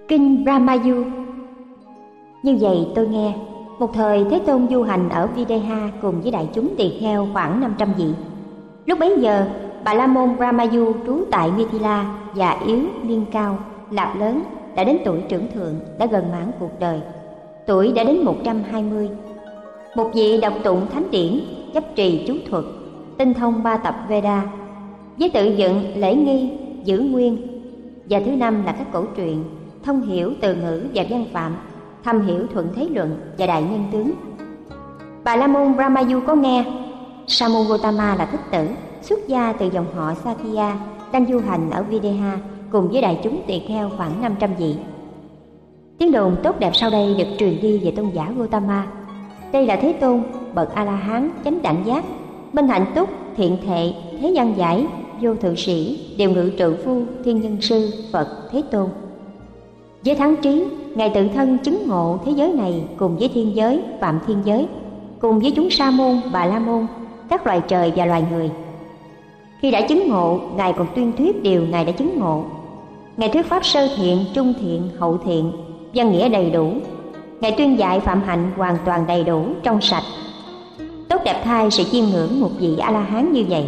Kinh Brahmayu. Như vậy tôi nghe, một thời Thế Tôn du hành ở Videha cùng với đại chúng tỳ kheo khoảng 500 vị. Lúc bấy giờ, Bà La Môn Brahmayu trú tại Mithila, già yếu, niên cao, lạp lớn, đã đến tuổi trưởng thượng, đã gần mãn cuộc đời. Tuổi đã đến 120. Một vị đọc tụng thánh điển, chấp trì chú thuật, tinh thông 3 tập Veda, với tự dựng, lễ nghi, giữ nguyên. Và thứ năm là các cổ truyện, thông hiểu từ ngữ và văn phạm, thâm hiểu thuận thế luận và đại nhân tướng. Bà La Môn Brahmayu có nghe Sa môn Gotama là thích tử, xuất gia từ dòng họ Sakya, đang du hành ở Videha cùng với đại chúng tỳ kheo khoảng 500 vị. Tiếng đồn tốt đẹp sau đây được truyền đi về tôn giả Gotama. Đây là Thế Tôn, bậc A-la-hán, chánh đẳng giác, bên hạnh túc, thiện thệ, thế gian giải, vô thượng sĩ, đều ngự trượng phu, thiên nhân sư, Phật, Thế Tôn. Với thắng trí, Ngài tự thân chứng ngộ thế giới này cùng với thiên giới, phạm thiên giới, cùng với chúng sa môn, bà la môn, các loài trời và loài người. Khi đã chứng ngộ, Ngài còn tuyên thuyết điều Ngài đã chứng ngộ. Ngài thuyết pháp sơ thiện, trung thiện, hậu thiện, văn nghĩa đầy đủ. Ngài tuyên dạy phạm hạnh hoàn toàn đầy đủ, trong sạch. Tốt đẹp thay sự chiêm ngưỡng một vị A-la-hán như vậy.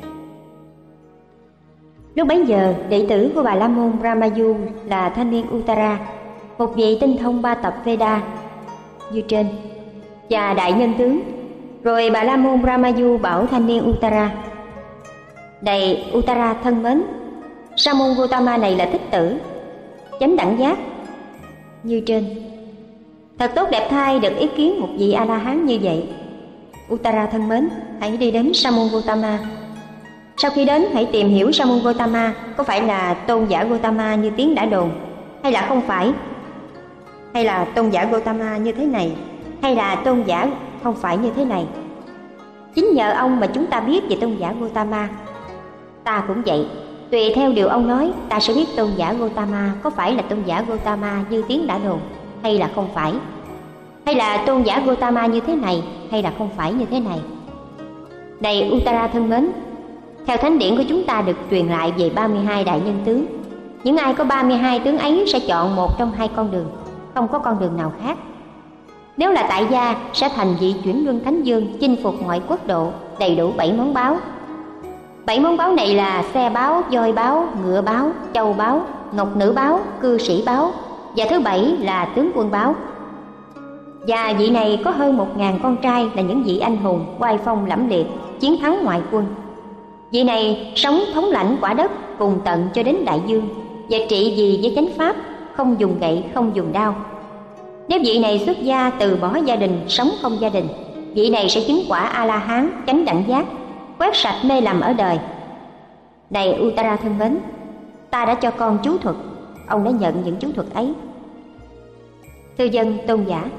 Lúc bấy giờ, đệ tử của Bà La Môn Brahmayu là thanh niên Uttara, một vị tinh thông 3 tập Veda như trên, và đại nhân tướng. Rồi Bà La Môn Brahmayu bảo thanh niên Uttara: Này Uttara thân mến, Sa môn Gotama này là thích tử, chánh đẳng giác như trên. Thật tốt đẹp thay được ý kiến một vị A-la-hán như vậy. Uttara thân mến, hãy đi đến Sa môn Gotama. Sau khi đến, hãy tìm hiểu Sa môn Gotama có phải là tôn giả Gotama như tiếng đã đồn, hay là không phải, hay là tôn giả Gotama như thế này, hay là tôn giả không phải như thế này. Chính nhờ ông mà chúng ta biết về tôn giả Gotama. Ta cũng vậy, tùy theo điều ông nói, ta sẽ biết tôn giả Gotama có phải là tôn giả Gotama như tiếng đã đồn, hay là không phải, hay là tôn giả Gotama như thế này, hay là không phải như thế này. Này Uttara thân mến, theo thánh điển của chúng ta được truyền lại về 32 đại nhân tướng. Những ai có 32 tướng ấy sẽ chọn một trong 2 con đường, không có con đường nào khác. Nếu là tại gia, sẽ thành vị chuyển luân thánh vương, chinh phục mọi quốc độ, đầy đủ 7 món báo. 7 món báo này là xe báo, voi báo, ngựa báo, châu báo, ngọc nữ báo, cư sĩ báo, và thứ 7 là tướng quân báo. Và vị này có hơn 1000 con trai là những vị anh hùng, oai phong lẫm liệt, chiến thắng ngoại quân. Vị này sống thống lãnh quả đất cùng tận cho đến đại dương, và trị vì với chánh pháp, không dùng gậy, không dùng đao. Nếu vị này xuất gia từ bỏ gia đình, sống không gia đình, vị này sẽ chứng quả A-la-hán, chánh đẳng giác, quét sạch mê lầm ở đời. Này Uttara thân mến, ta đã cho con chú thuật, ông đã nhận những chú thuật ấy. Thưa dân tôn giả.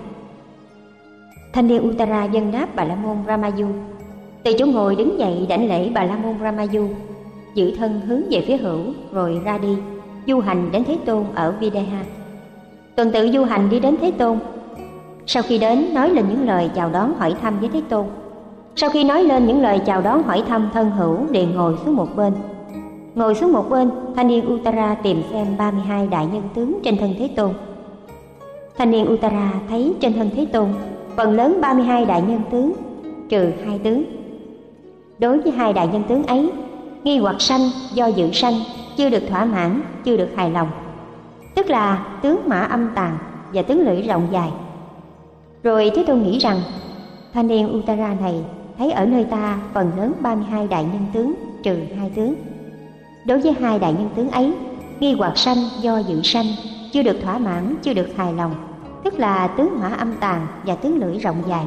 Thanh niên Uttara dân đáp Bà La Môn Brahmayu. Từ chỗ ngồi đứng dậy đảnh lễ Bà La Môn Brahmayu, giữ thân hướng về phía hữu, rồi ra đi du hành đến Thế Tôn ở Videha. Tuần tự du hành đi đến Thế Tôn. Sau khi đến, nói lên những lời chào đón hỏi thăm với Thế Tôn. Sau khi nói lên những lời chào đón hỏi thăm thân hữu, liền ngồi xuống một bên. Ngồi xuống một bên, thanh niên Uttara tìm xem 32 đại nhân tướng trên thân Thế Tôn. Thanh niên Uttara thấy trên thân Thế Tôn phần lớn 32 đại nhân tướng, trừ 2 tướng. Đối với 2 đại nhân tướng ấy, nghi hoặc sanh do dự sanh, chưa được thỏa mãn, chưa được hài lòng, tức là tướng mã âm tàn và tướng lưỡi rộng dài. Rồi Thế Tôn nghĩ rằng thanh niên Uttara này thấy ở nơi ta phần lớn 32 đại nhân tướng, trừ 2 tướng. Đối với 2 đại nhân tướng ấy, nghi hoặc sanh do dự sanh, chưa được thỏa mãn, chưa được hài lòng, tức là tướng mã âm tàn và tướng lưỡi rộng dài.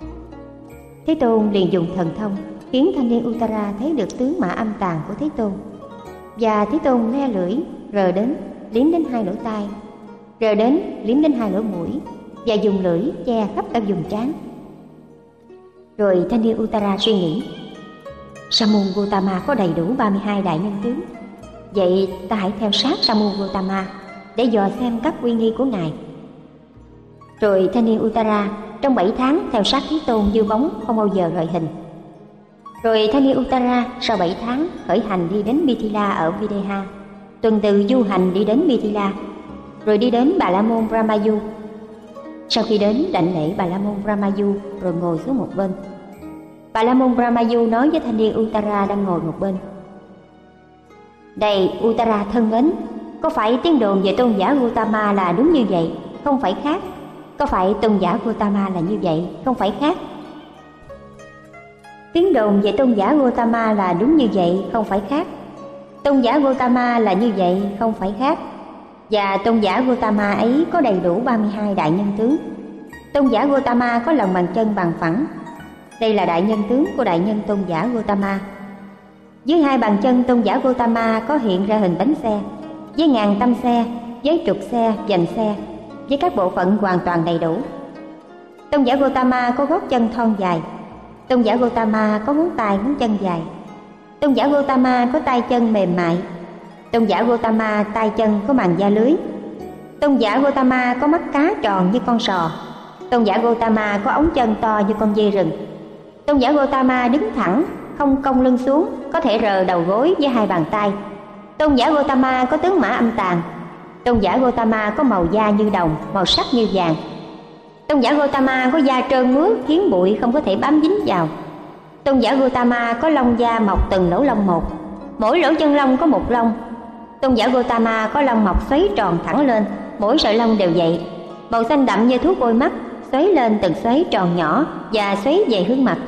Thế Tôn liền dùng thần thông khiến thanh niên Uttara thấy được tướng mã âm tàn của Thế Tôn. Và Thế Tôn le lưỡi, rờ đến, liếm đến 2 lỗ tai, rờ đến, liếm đến 2 lỗ mũi, và dùng lưỡi che khắp cả vùng trán. Rồi thanh niên Uttara suy nghĩ, Sa môn Gotama có đầy đủ 32 đại nhân tướng, vậy ta hãy theo sát Sa môn Gotama để dò xem các uy nghi của ngài. Rồi thanh niên Uttara trong 7 tháng theo sát Thế Tôn như bóng, không bao giờ rời hình. Rồi thanh niên Uttara sau 7 tháng khởi hành đi đến Mithila ở Videha, tuần tự du hành đi đến Mithila. rồi đi đến Bà La Môn Ramayu. Sau khi đến đảnh lễ Bà La Môn Ramayu rồi ngồi xuống một bên, Bà La Môn Ramayu nói với thanh niên Uttara đang ngồi một bên: "Này Uttara thân mến, có phải tiếng đồn về tôn giả Gautama là đúng như vậy, không phải khác? Có phải tôn giả Gautama là như vậy, không phải khác?" Tiếng đồn về tôn giả Gautama là đúng như vậy, không phải khác. Tôn giả Gautama là như vậy, không phải khác. Và tôn giả Gautama ấy có đầy đủ 32 đại nhân tướng. Tôn giả Gautama có lòng bàn chân bằng phẳng. Đây là đại nhân tướng của đại nhân tôn giả Gautama. Dưới hai bàn chân tôn giả Gautama có hiện ra hình bánh xe, với ngàn tâm xe, với trục xe, vành xe, với các bộ phận hoàn toàn đầy đủ. Tôn giả Gautama có gót chân thon dài. Tôn giả Gautama có ngón tay ngón chân dài. Tôn giả Gautama có tay chân mềm mại. Tôn giả Gautama tay chân có màng da lưới. Tôn giả Gautama có mắt cá tròn như con sò. Tôn giả Gautama có ống chân to như con dê rừng. Tôn giả Gautama đứng thẳng, không cong lưng xuống, có thể rờ đầu gối với hai bàn tay. Tôn giả Gautama có tướng mã âm tàn. Tôn giả Gautama có màu da như đồng, màu sắc như vàng. Tôn giả Gautama có da trơn mướt khiến bụi không có thể bám dính vào. Tôn giả Gautama có lông da mọc từng lỗ lông một, mỗi lỗ chân lông có một lông. Tôn giả Gautama có lông mọc xoáy tròn thẳng lên, mỗi sợi lông đều vậy, màu xanh đậm như thuốc bôi mắt, xoáy lên từng xoáy tròn nhỏ và xoáy về hướng mặt.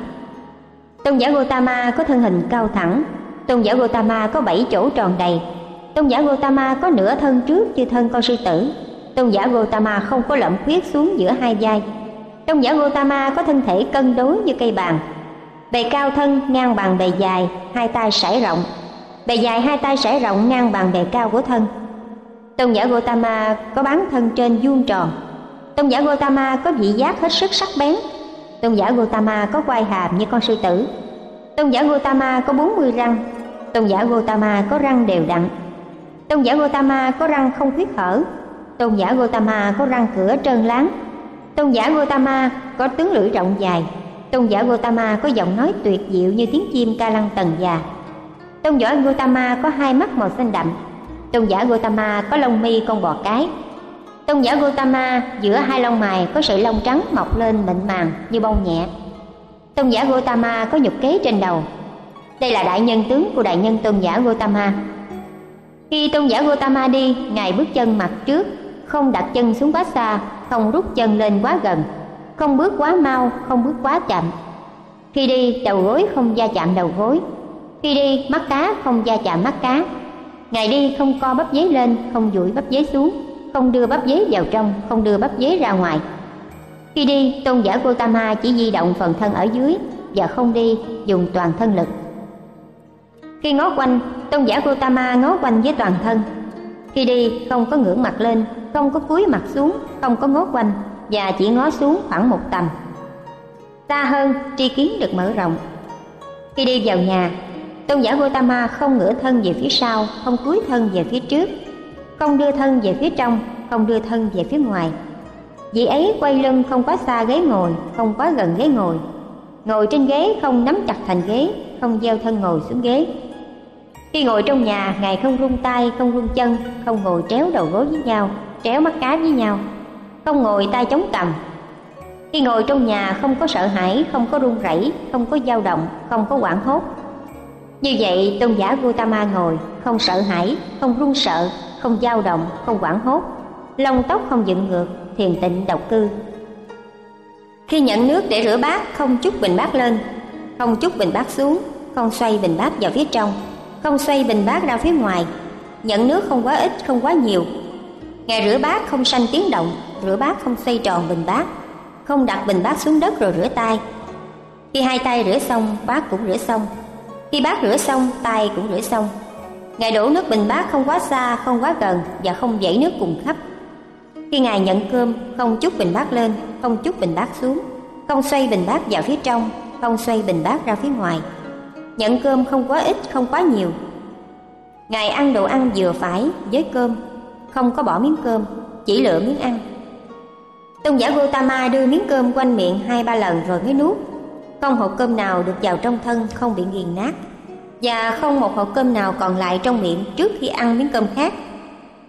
Tôn giả Gautama có thân hình cao thẳng. Tôn giả Gautama có 7 chỗ tròn đầy. Tôn giả Gautama có nửa thân trước như thân con sư tử. Tôn giả Gautama không có lõm khuyết xuống giữa hai vai. Tôn giả Gautama có thân thể cân đối như cây bàn. Bề cao thân ngang bằng bề dài, hai tay sải rộng. Bề dài hai tay sải rộng ngang bằng bề cao của thân. Tôn giả Gautama có bán thân trên vuông tròn. Tôn giả Gautama có vị giác hết sức sắc bén. Tôn giả Gautama có quai hàm như con sư tử. Tôn giả Gautama có 40 răng. Tôn giả Gautama có răng đều đặn. Tôn giả Gautama có răng không khuyết hở. Tôn giả Gautama có răng cửa trơn láng. Tôn giả Gautama có tướng lưỡi rộng dài. Tôn giả Gautama có giọng nói tuyệt diệu như tiếng chim ca lăng tần già. Tôn giả Gautama có hai mắt màu xanh đậm. Tôn giả Gautama có lông mi con bò cái. Tôn giả Gautama giữa hai lông mày có sợi lông trắng mọc lên mịn màng như bông nhẹ. Tôn giả Gautama có nhục kế trên đầu. Đây là đại nhân tướng của đại nhân tôn giả Gautama. Khi tôn giả Gautama đi, ngài bước chân mặt trước, không đặt chân xuống quá xa, không rút chân lên quá gần, không bước quá mau, không bước quá chậm. Khi đi, đầu gối không va chạm đầu gối. Khi đi, mắt cá không va chạm mắt cá. Ngài đi không co bắp dế lên, không duỗi bắp dế xuống, không đưa bắp dế vào trong, không đưa bắp dế ra ngoài. Khi đi, tôn giả Gautama chỉ di động phần thân ở dưới và không đi dùng toàn thân lực. Khi ngó quanh, tôn giả Gautama ngó quanh với toàn thân. Khi đi, không có ngửa mặt lên, không có cúi mặt xuống, không có ngó quanh và chỉ ngó xuống khoảng một tầm. Xa hơn, tri kiến được mở rộng. Khi đi vào nhà, tôn giả Gautama không ngửa thân về phía sau, không cúi thân về phía trước, không đưa thân về phía trong, không đưa thân về phía ngoài. Vị ấy quay lưng không quá xa ghế ngồi, không quá gần ghế ngồi. Ngồi trên ghế không nắm chặt thành ghế, không gieo thân ngồi xuống ghế. Khi ngồi trong nhà, ngài không rung tay, không rung chân, không ngồi tréo đầu gối với nhau, tréo mắt cá với nhau, không ngồi tay chống cằm. Khi ngồi trong nhà không có sợ hãi, không có run rẩy, không có dao động, không có hoảng hốt. Như vậy tôn giả Gautama ngồi không sợ hãi, không run sợ, không dao động, không hoảng hốt, lông tóc không dựng ngược, thiền tịnh độc cư. Khi nhận nước để rửa bát, không trút bình bát lên, không trút bình bát xuống, không xoay bình bát vào phía trong, không xoay bình bát ra phía ngoài. Nhận nước không quá ít, không quá nhiều. Ngài rửa bát không sanh tiếng động, rửa bát không xoay tròn bình bát, không đặt bình bát xuống đất rồi rửa tay. Khi hai tay rửa xong, bát cũng rửa xong. Khi bát rửa xong, tay cũng rửa xong. Ngài đổ nước bình bát không quá xa, không quá gần và không dãy nước cùng khắp. Khi Ngài nhận cơm, không trút bình bát lên, không trút bình bát xuống, không xoay bình bát vào phía trong, không xoay bình bát ra phía ngoài. Nhận cơm không quá ít, không quá nhiều. Ngài ăn đồ ăn vừa phải với cơm, không có bỏ miếng cơm, chỉ lựa miếng ăn. Tôn giả Gautama đưa miếng cơm quanh miệng 2-3 lần rồi mới nuốt. Không hột cơm nào được vào trong thân không bị nghiền nát, và không một hột cơm nào còn lại trong miệng trước khi ăn miếng cơm khác.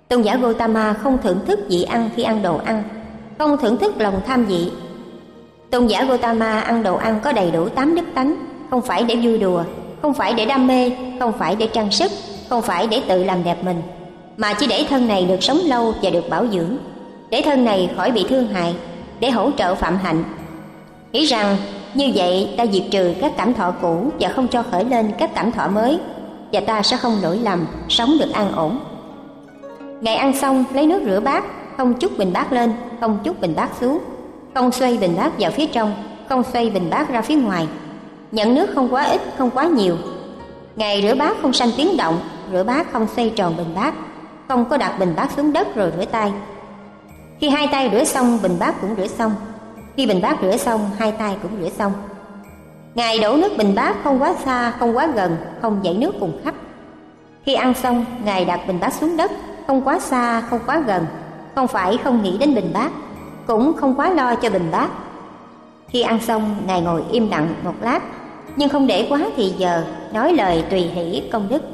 Tôn giả Gotama không thưởng thức vị ăn khi ăn đồ ăn, không thưởng thức lòng tham vị. Tôn giả Gotama ăn đồ ăn có đầy đủ 8 đức tánh, không phải để vui đùa, không phải để đam mê, không phải để trang sức, không phải để tự làm đẹp mình, mà chỉ để thân này được sống lâu và được bảo dưỡng, để thân này khỏi bị thương hại, để hỗ trợ phạm hạnh. Nghĩ rằng như vậy ta diệt trừ các cảm thọ cũ và không cho khởi lên các cảm thọ mới, và ta sẽ không lỗi lầm, sống được an ổn. Ngài ăn xong lấy nước rửa bát, không trút bình bát lên, không trút bình bát xuống, không xoay bình bát vào phía trong, không xoay bình bát ra phía ngoài. Nhận nước không quá ít, không quá nhiều. Ngài rửa bát không sanh tiếng động, rửa bát không xoay tròn bình bát, không có đặt bình bát xuống đất rồi rửa tay. Khi hai tay rửa xong, bình bát cũng rửa xong. Khi bình bát rửa xong, hai tay cũng rửa xong. Ngài đổ nước bình bát không quá xa, không quá gần, không dãy nước cùng khắp. Khi ăn xong, Ngài đặt bình bát xuống đất, không quá xa, không quá gần, không phải không nghĩ đến bình bát, cũng không quá lo cho bình bát. Khi ăn xong, Ngài ngồi im lặng một lát, nhưng không để quá thì giờ, nói lời tùy hỷ công đức.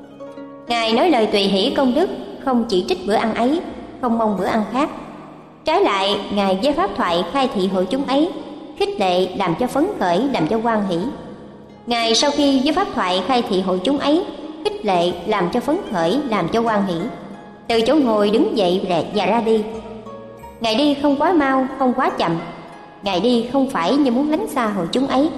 Ngài nói lời tùy hỷ công đức, không chỉ trích bữa ăn ấy, không mong bữa ăn khác. Trái lại, Ngài với pháp thoại khai thị hội chúng ấy, khích lệ làm cho phấn khởi, làm cho hoan hỷ. Ngài sau khi với pháp thoại khai thị hội chúng ấy, khích lệ làm cho phấn khởi, làm cho hoan hỷ, từ chỗ ngồi đứng dậy và ra đi. Ngài đi không quá mau, không quá chậm. Ngài đi không phải như muốn lánh xa hội chúng ấy.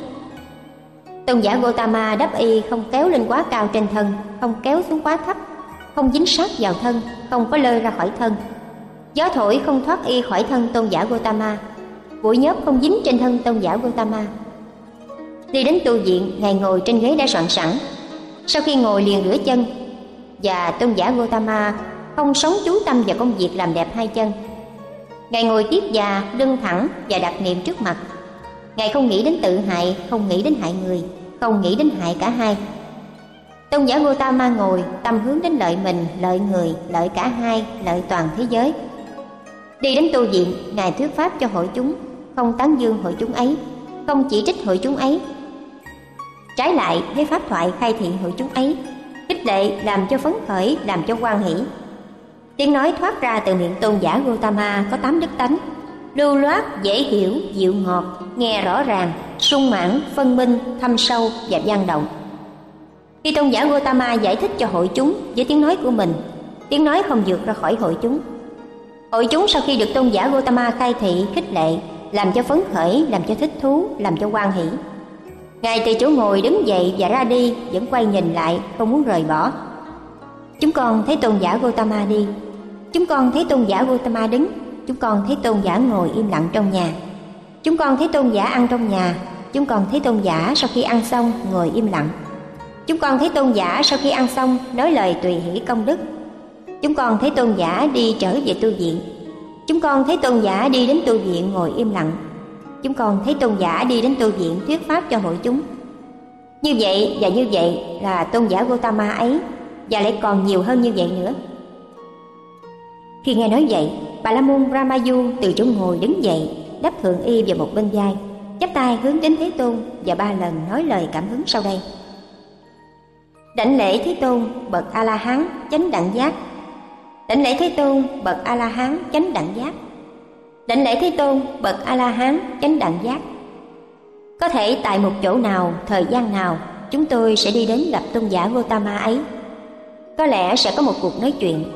Tôn giả Gotama đắp y không kéo lên quá cao trên thân, không kéo xuống quá thấp, không dính sát vào thân, không có lơi ra khỏi thân. Gió thổi không thoát y khỏi thân tôn giả Gotama, bụi nhớp không dính trên thân tôn giả Gotama. Đi đến tu viện, Ngài ngồi trên ghế đã soạn sẵn. Sau khi ngồi liền rửa chân, và tôn giả Gotama không sống chú tâm vào công việc làm đẹp hai chân. Ngài ngồi tiết già, lưng thẳng và đặt niệm trước mặt. Ngài không nghĩ đến tự hại, không nghĩ đến hại người, không nghĩ đến hại cả hai. Tôn giả Gotama ngồi, tâm hướng đến lợi mình, lợi người, lợi cả hai, lợi toàn thế giới. Đi đến tu viện, Ngài thuyết pháp cho hội chúng, không tán dương hội chúng ấy, không chỉ trích hội chúng ấy. Trái lại, với pháp thoại khai thị hội chúng ấy, khích lệ làm cho phấn khởi, làm cho hoan hỷ. Tiếng nói thoát ra từ miệng tôn giả Gotama có 8 đức tánh: lưu loát, dễ hiểu, dịu ngọt, nghe rõ ràng, sung mãn, phân minh, thâm sâu và vang động. Khi tôn giả Gotama giải thích cho hội chúng với tiếng nói của mình, tiếng nói không vượt ra khỏi hội chúng. Hội chúng sau khi được tôn giả Gotama khai thị, khích lệ, làm cho phấn khởi, làm cho thích thú, làm cho hoan hỷ, Ngài từ chỗ ngồi đứng dậy và ra đi, vẫn quay nhìn lại, không muốn rời bỏ. Chúng con thấy tôn giả Gotama đi, chúng con thấy tôn giả Gotama đứng, chúng con thấy tôn giả ngồi im lặng trong nhà, chúng con thấy tôn giả ăn trong nhà, chúng con thấy tôn giả sau khi ăn xong ngồi im lặng, chúng con thấy tôn giả sau khi ăn xong nói lời tùy hỷ công đức, chúng con thấy tôn giả đi trở về tu viện, chúng con thấy tôn giả đi đến tu viện ngồi im lặng, chúng con thấy tôn giả đi đến tu viện thuyết pháp cho hội chúng. Như vậy và như vậy là tôn giả Gotama ấy, và lại còn nhiều hơn như vậy nữa. Khi nghe nói vậy, Bà La Môn Ramayu từ chỗ ngồi đứng dậy, đắp thượng y vào một bên vai, chắp tay hướng đến Thế Tôn và 3 lần nói lời cảm hứng sau đây: Đảnh lễ Thế Tôn bậc A La Hán chánh đẳng giác. Đảnh lễ Thế Tôn bậc A La Hán chánh đẳng giác. Đảnh lễ Thế Tôn bậc A La Hán chánh đẳng giác. Có thể tại một chỗ nào, thời gian nào, chúng tôi sẽ đi đến gặp tôn giả Gotama ấy. Có lẽ sẽ có một cuộc nói chuyện.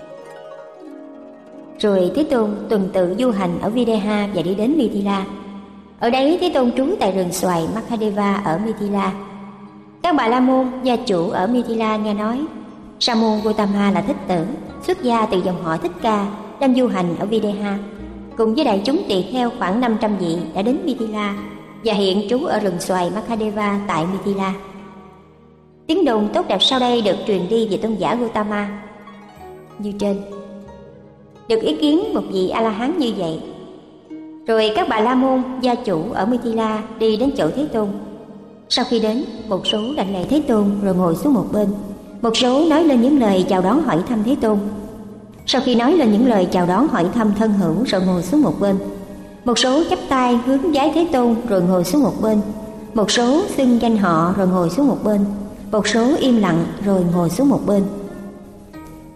Rồi Thế Tôn tuần tự du hành ở Videha và đi đến Mithila. Ở đấy Thế Tôn trú tại rừng xoài Makadeva ở Mithila. Các bà la môn gia chủ ở Mithila nghe nói Sa môn Gotama là thích tử, xuất gia từ dòng họ Thích Ca, đang du hành ở Videha, cùng với đại chúng tỳ kheo khoảng 500 vị đã đến Mithila và hiện trú ở rừng xoài Makadeva tại Mithila. Tiếng đồn tốt đẹp sau đây được truyền đi về tôn giả Gotama như trên. Được ý kiến một vị A-la-hán như vậy. Rồi các bà la môn gia chủ ở Mithila đi đến chỗ Thế Tôn. Sau khi đến, một số đảnh lễ Thế Tôn rồi ngồi xuống một bên. Một số nói lên những lời chào đón hỏi thăm Thế Tôn. Sau khi nói lên những lời chào đón hỏi thăm thân hữu rồi ngồi xuống một bên. Một số chắp tay hướng vái Thế Tôn rồi ngồi xuống một bên. Một số xưng danh họ rồi ngồi xuống một bên. Một số im lặng rồi ngồi xuống một bên.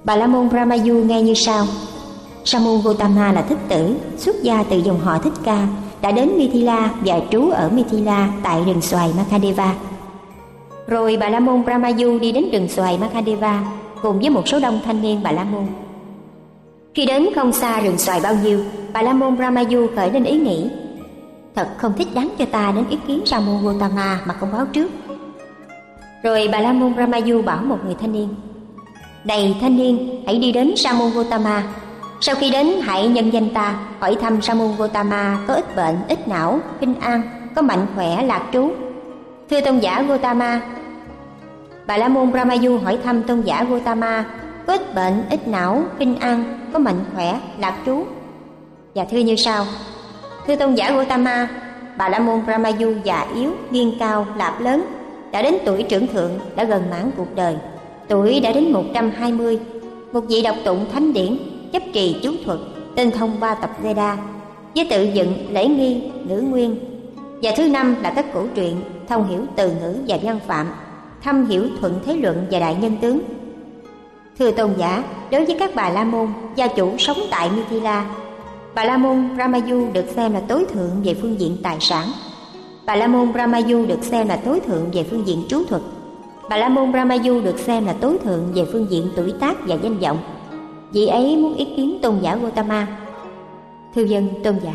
Bà La Môn Ramayu nghe như sau: Sa môn Gotama là thích tử, xuất gia từ dòng họ Thích Ca, đã đến Mithila và trú ở Mithila tại rừng xoài Makadeva. Rồi Bà La Môn Ramayu đi đến rừng xoài Makadeva cùng với một số đông thanh niên Bà La Môn. Khi đến không xa rừng xoài bao nhiêu, Bà La Môn Ramayu khởi lên ý nghĩ: thật không thích đáng cho ta đến ý kiến Sa môn Gotama mà không báo trước. Rồi Bà La Môn Ramayu bảo một người thanh niên: này thanh niên, hãy đi đến Sa môn Gotama. Sau khi đến hãy nhân danh ta, hỏi thăm Sa môn Gotama có ít bệnh, ít não, khinh an, có mạnh khỏe, lạc trú. Thưa tôn giả Gotama. Bà La Môn Ramayu hỏi thăm tôn giả Gotama có ít bệnh, ít não, khinh an, có mạnh khỏe, lạc trú. Và thưa như sau: thưa tôn giả Gotama, Bà La Môn Ramayu già yếu, niên cao, lạp lớn, đã đến tuổi trưởng thượng, đã gần mãn cuộc đời, tuổi đã đến 120, một vị đọc tụng thánh điển, chấp trì chú thuật, tinh thông 3 tập Veda, với tự dựng, lễ nghi, ngữ nguyên. Và thứ năm là các cổ truyện, thông hiểu từ ngữ và văn phạm, thâm hiểu thuận thế luận và đại nhân tướng. Thưa tôn giả, đối với các Bà La Môn, gia chủ sống tại Mithila, Bà La Môn Ramayu được xem là tối thượng về phương diện tài sản. Bà La Môn Ramayu được xem là tối thượng về phương diện trú thuật. Bà La Môn Ramayu được xem là tối thượng về phương diện tuổi tác và danh vọng. Vị ấy muốn ý kiến tôn giả Gotama. Thưa dân tôn giả.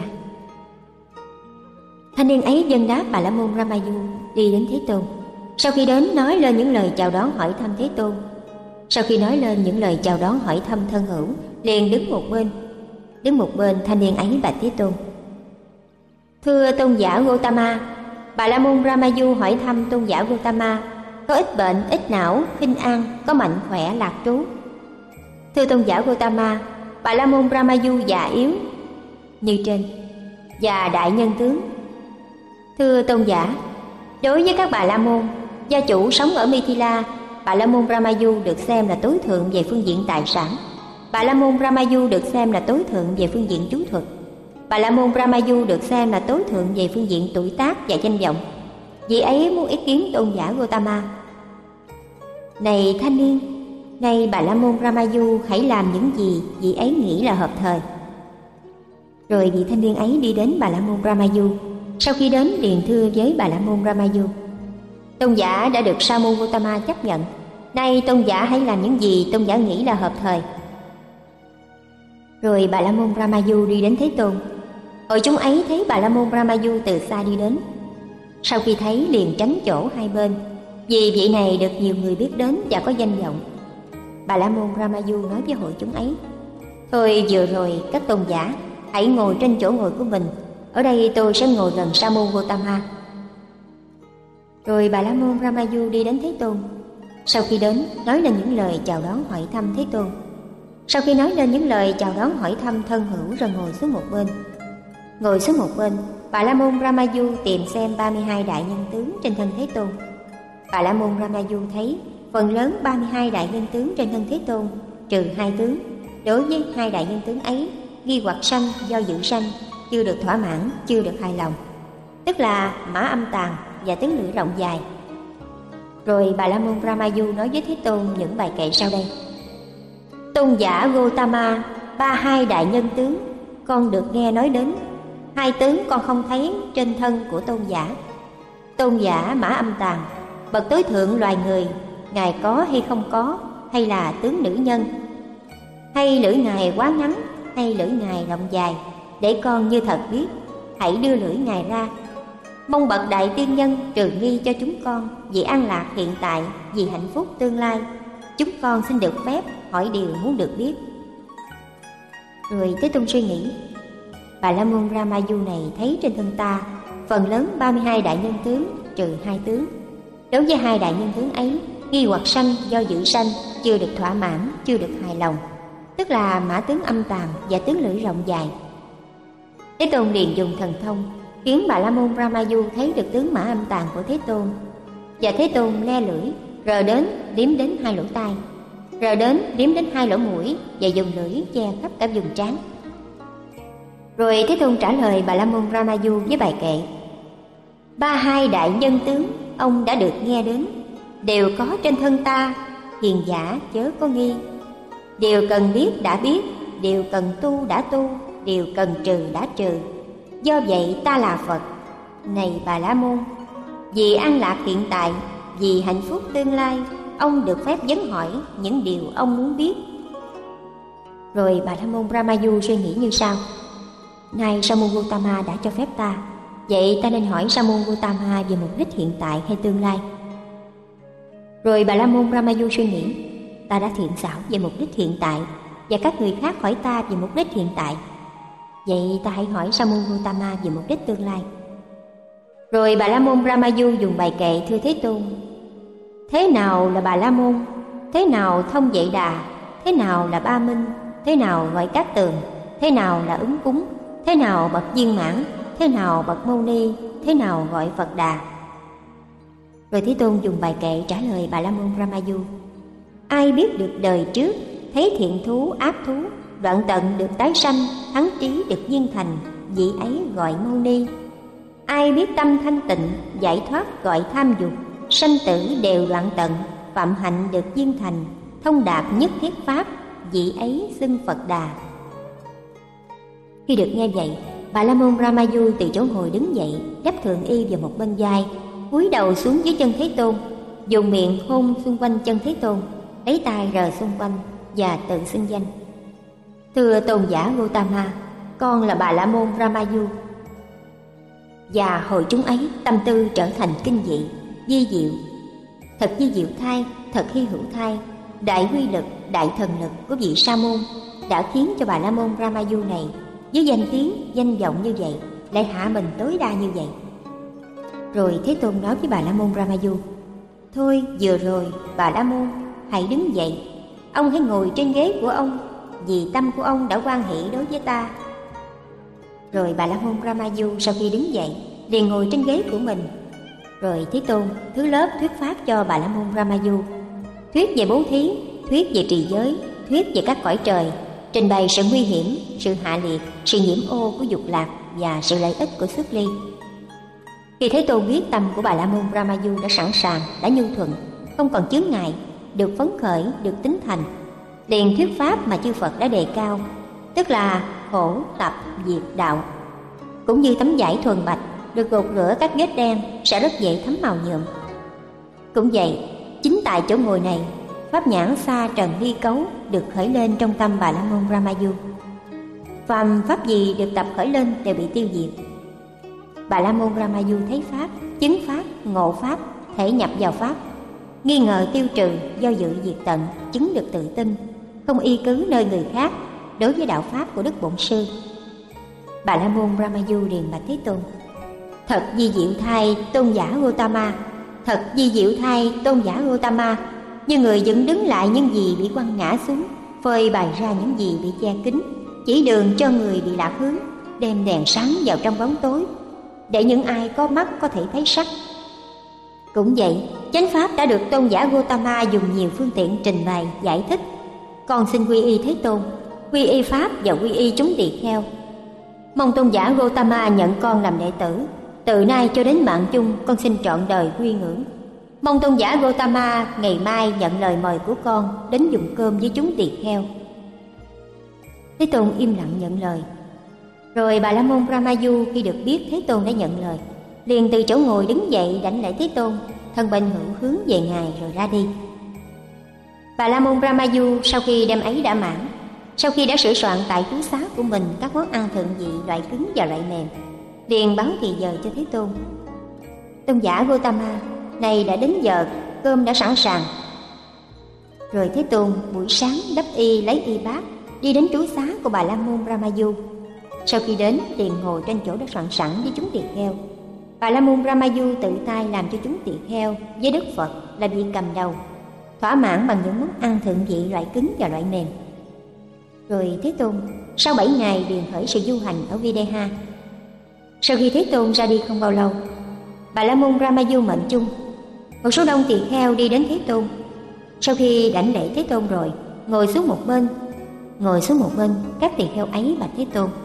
Thanh niên ấy dân đáp Bà La Môn Ramayu, đi đến Thế Tôn. Sau khi đến nói lên những lời chào đón hỏi thăm Thế Tôn. Sau khi nói lên những lời chào đón hỏi thăm thân hữu, liền đứng một bên. Đứng một bên, thanh niên ấy bạch Thế Tôn: thưa tôn giả Gotama, Bà La Môn Ramayu hỏi thăm tôn giả Gotama có ít bệnh, ít não, khinh an, có mạnh khỏe, lạc trú. Thưa tôn giả Gotama, Bà La Môn Ramayu già yếu như trên và đại nhân tướng. Thưa tôn giả, đối với các Bà La Môn, gia chủ sống ở Mithila, Bà La Môn Ramayu được xem là tối thượng về phương diện tài sản. Bà La Môn Ramayu được xem là tối thượng về phương diện chú thuật. Bà La Môn Ramayu được xem là tối thượng về phương diện tuổi tác và danh vọng. Vị ấy muốn ý kiến tôn giả Gotama. Này thanh niên, nay Bà La Môn Ramayu hãy làm những gì vị ấy nghĩ là hợp thời. Rồi vị thanh niên ấy đi đến Bà La Môn Ramayu. Sau khi đến liền thưa với Bà La Môn Ramayu: tôn giả đã được Sa môn Gotama chấp nhận. Nay tôn giả hãy làm những gì tôn giả nghĩ là hợp thời. Rồi Bà La Môn Ramayu đi đến Thế Tôn. Hội chúng ấy thấy Bà La Môn Ramayu từ xa đi đến. Sau khi thấy liền tránh chỗ hai bên, vì vị này được nhiều người biết đến và có danh vọng. Bà La Môn Ramayu nói với hội chúng ấy: thôi vừa rồi các tôn giả hãy ngồi trên chỗ ngồi của mình, ở đây tôi sẽ ngồi gần Sa môn Gotama. Rồi Bà La Môn Ramayu đi đến Thế Tôn. Sau khi đến nói lên những lời chào đón hỏi thăm Thế Tôn. Sau khi nói lên những lời chào đón hỏi thăm thân hữu rồi ngồi xuống một bên. Ngồi xuống một bên, Bà La Môn Ramayu tìm xem 32 đại nhân tướng trên thân Thế Tôn. Bà La Môn Ramayu thấy phần lớn 32 đại nhân tướng trên thân Thế Tôn, trừ 2 tướng. Đối với 2 đại nhân tướng ấy, nghi hoặc sanh do dự sanh, chưa được thỏa mãn, chưa được hài lòng, tức là mã âm tàn và tướng lưỡi rộng dài. Rồi Bà La Môn Ramayu nói với Thế Tôn những bài kệ sau đây: tôn giả Gotama, 32 đại nhân tướng con được nghe nói đến, 2 tướng con không thấy trên thân của tôn giả. Tôn giả mã âm tàn, bậc tối thượng loài người, ngài có hay không có, hay là tướng nữ nhân, hay lưỡi ngài quá ngắn, hay lưỡi ngài rộng dài, để con như thật biết, hãy đưa lưỡi ngài ra. Mong bậc đại tiên nhân trừ nghi cho chúng con vì an lạc hiện tại, vì hạnh phúc tương lai. Chúng con xin được phép hỏi điều muốn được biết. Rồi Thế Tôn suy nghĩ: Bà La Môn Ramayu này thấy trên thân ta phần lớn 32 đại nhân tướng, trừ 2 tướng. Đối với 2 đại nhân tướng ấy, nghi hoặc sanh do dự sanh, chưa được thỏa mãn, chưa được hài lòng, tức là mã tướng âm tàn và tướng lưỡi rộng dài. Thế Tôn liền dùng thần thông khiến Bà La Môn Ramayu thấy được tướng mã âm tàn của Thế Tôn. Và Thế Tôn le lưỡi, rờ đến liếm đến 2 lỗ tai, rờ đến liếm đến 2 lỗ mũi, và dùng lưỡi che khắp cả vùng trán. Rồi Thế Tôn trả lời Bà La Môn Ramayu với bài kệ: 32 đại nhân tướng ông đã được nghe đến, đều có trên thân ta, hiền giả chớ có nghi. điều cần biết đã biết, điều cần tu đã tu, điều cần trừ đã trừ. Do vậy ta là Phật. Này Bà La Môn, vì an lạc hiện tại, vì hạnh phúc tương lai, ông được phép vấn hỏi những điều ông muốn biết. Rồi Bà La Môn Brahmayu suy nghĩ như sau: nay Sa môn Gautama đã cho phép ta, vậy ta nên hỏi Sa môn Gautama về mục đích hiện tại hay tương lai? Rồi Bà La Môn Brahmayu suy nghĩ: ta đã thiện xảo về mục đích hiện tại, và các người khác hỏi ta về mục đích hiện tại, vậy ta hãy hỏi Sa môn Gautama về mục đích tương lai. Rồi Bà La Môn Brahmayu dùng bài kệ thưa Thế Tôn: thế nào là Bà La Môn? Thế nào thông Vệ Đà? Thế nào là Ba Minh? Thế nào gọi Cát Tường? Thế nào là Ứng Cúng? Thế nào bậc viên mãn? Thế nào bậc Mâu Ni? Thế nào gọi Phật Đà? Rồi Thế Tôn dùng bài kệ trả lời Bà La Môn Brahmayu: ai biết được đời trước, thấy thiện thú ác thú, đoạn tận được tái sanh, thắng trí được viên thành, vị ấy gọi Mâu Ni. Ai biết tâm thanh tịnh, giải thoát gọi tham dục, sanh tử đều đoạn tận, phạm hạnh được viên thành, thông đạt nhất thiết pháp, vị ấy xưng Phật Đà. Khi được nghe vậy, Bà La Môn Brahmayu từ chỗ ngồi đứng dậy, đắp thượng y vào một bên vai, cúi đầu xuống dưới chân Thế Tôn, dùng miệng hôn xung quanh chân Thế Tôn, lấy tay rờ xung quanh và tự xưng danh: thưa tôn giả Gautama, con là Bà La Môn Brahmayu. Và hồi chúng ấy tâm tư trở thành kinh dị, vi diệu. Thật vi diệu thay, thật hy hữu thay, đại quy lực, đại thần lực của vị Sa môn đã khiến cho Bà La Môn Brahmayu này với danh tiếng, danh vọng như vậy lại hạ mình tối đa như vậy. Rồi Thế Tôn nói với Bà La Môn Brahmayu: thôi vừa rồi Bà La Môn, hãy đứng dậy, ông hãy ngồi trên ghế của ông, vì tâm của ông đã hoan hỷ đối với ta. Rồi Bà La Môn Brahmayu sau khi đứng dậy liền ngồi trên ghế của mình. Rồi Thế Tôn thứ lớp thuyết pháp cho Bà La Môn Brahmayu, thuyết về bố thí, thuyết về trì giới, thuyết về các cõi trời, trình bày sự nguy hiểm, sự hạ liệt, sự nhiễm ô của dục lạc và sự lợi ích của xuất ly. Khi Thế Tôn biết tâm của Bà La Môn Brahmayu đã sẵn sàng, đã nhu thuận, không còn chướng ngại, được phấn khởi, được tín thành, liền thuyết pháp mà chư Phật đã đề cao, tức là khổ tập diệt đạo. Cũng như tấm vải thuần bạch được gột rửa các vết đen sẽ rất dễ thấm màu nhuộm. Cũng vậy, chính tại chỗ ngồi này, pháp nhãn xa trần ly cấu được khởi lên trong tâm Bà La Môn Brahmayu. Phàm pháp gì được tập khởi lên đều bị tiêu diệt. Bà La Môn Brahmayu thấy pháp, chứng pháp, ngộ pháp, thể nhập vào pháp, nghi ngờ tiêu trừ, do dự diệt tận, chứng được tự tin, không y cứ nơi người khác đối với đạo pháp của Đức Bổn Sư. Bà La Môn Brahmayu liền bạch Thế Tôn: thật vi diệu thay tôn giả Gautama, thật vi diệu thay tôn giả Gautama, như người dựng đứng lại những gì bị quăng ngã xuống, phơi bày ra những gì bị che kín, chỉ đường cho người bị lạc hướng, đem đèn sáng vào trong bóng tối, để những ai có mắt có thể thấy sắc. Cũng vậy, chánh pháp đã được tôn giả Gautama dùng nhiều phương tiện trình bày giải thích. Con xin quy y Thế Tôn, quy y pháp và quy y chúng tỳ kheo. Mong tôn giả Gautama nhận con làm đệ tử. Từ nay cho đến mạng chung, con xin trọn đời quy ngưỡng. Mong tôn giả Gautama ngày mai nhận lời mời của con đến dùng cơm với chúng tỳ kheo. Thế Tôn im lặng nhận lời. Rồi Bà La Môn Brahmayu khi được biết Thế Tôn đã nhận lời, liền từ chỗ ngồi đứng dậy đảnh lễ Thế Tôn, thân bên hữu hướng về ngài rồi ra đi. Bà La Môn Brahmayu sau khi đêm ấy đã mãn, sau khi đã sửa soạn tại trú xá của mình các món ăn thượng vị loại cứng và loại mềm, liền báo thì giờ cho Thế Tôn: tôn giả Gautama, này đã đến giờ, cơm đã sẵn sàng. Rồi Thế Tôn buổi sáng đắp y lấy y bát, đi đến trú xá của Bà La Môn Brahmayu. Sau khi đến liền ngồi trên chỗ đã soạn sẵn với chúng tỳ kheo. Bà La Môn Brahmayu tự tay làm cho chúng tỳ kheo với Đức Phật là vị cầm đầu, thỏa mãn bằng những món ăn thượng vị loại cứng và loại mềm. Rồi Thế Tôn sau 7 ngày liền khởi sự du hành ở Videha. Sau khi Thế Tôn ra đi không bao lâu, Bà La Môn Brahmayu mệnh chung, một số đông tỳ kheo đi đến Thế Tôn. Sau khi đảnh lễ Thế Tôn rồi, ngồi xuống một bên, các tỳ kheo ấy bạch Thế Tôn: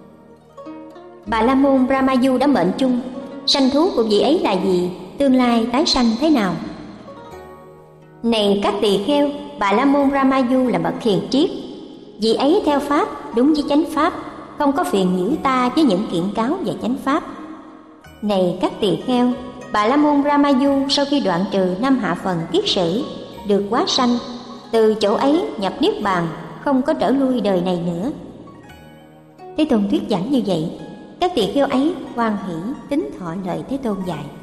Bà La Môn Brahmayu đã mệnh chung, sanh thú của vị ấy là gì, tương lai tái sanh thế nào? Này các tỳ kheo, Bà La Môn Ramayu là bậc hiền triết. Vị ấy theo pháp đúng với chánh pháp, không có phiền nhiễu ta với những kiện cáo về chánh pháp. Này các tỳ kheo, Bà La Môn Ramayu sau khi đoạn trừ 5 hạ phần kiết sử, được hóa sanh, từ chỗ ấy nhập niết bàn, không có trở lui đời này nữa. Thế Tôn thuyết giảng như vậy, các tỳ kheo ấy hoan hỷ tín thọ lời Thế Tôn dạy.